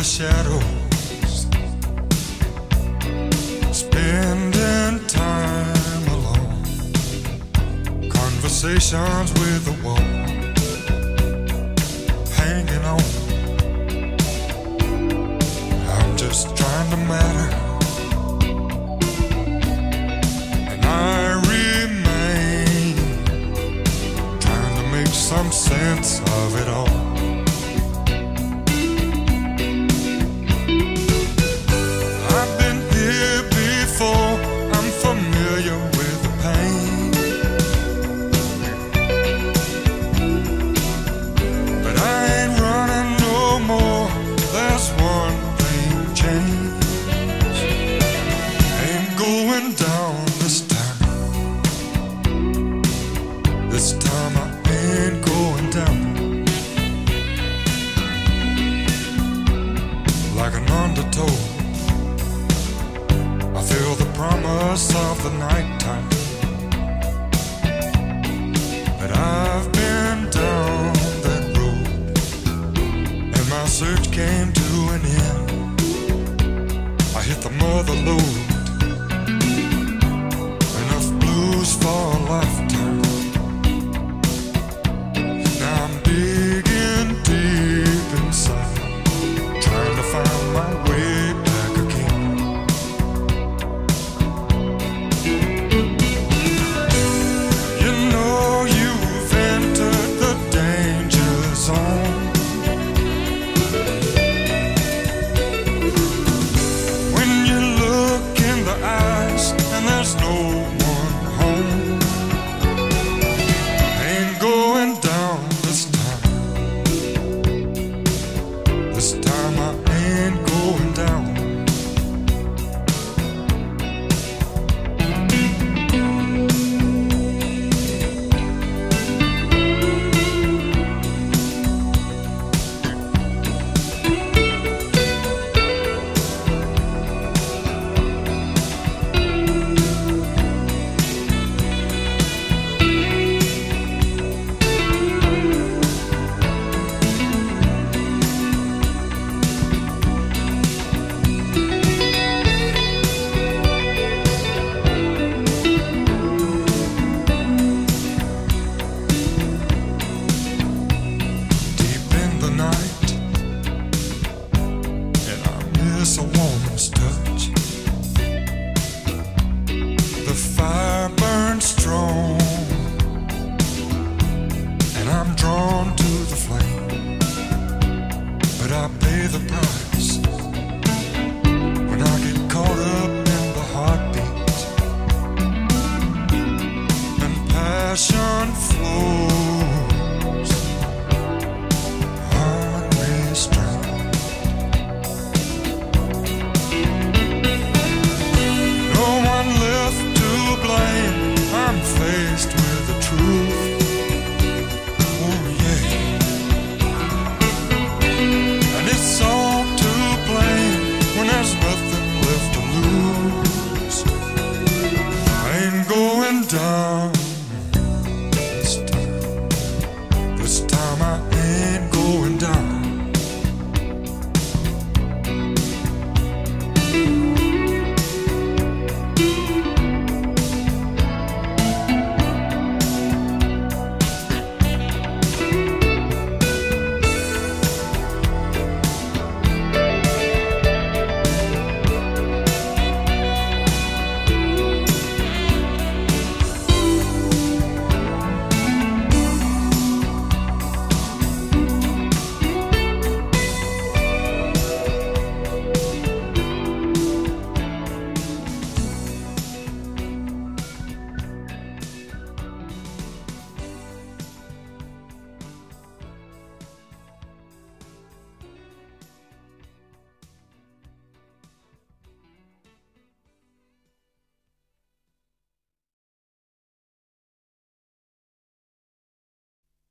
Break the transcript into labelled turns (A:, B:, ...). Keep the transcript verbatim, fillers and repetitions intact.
A: shadows, spending time alone, conversations with the wall, hanging on. I'm just trying to matter, and I remain trying to make some sense of it all. This time I ain't going down like an undertow. I feel the promise of the nighttime, but I've been down that road, and my search came to an end. I hit the mother lode, enough blues for a lifetime. This time I ain't going down. So warm.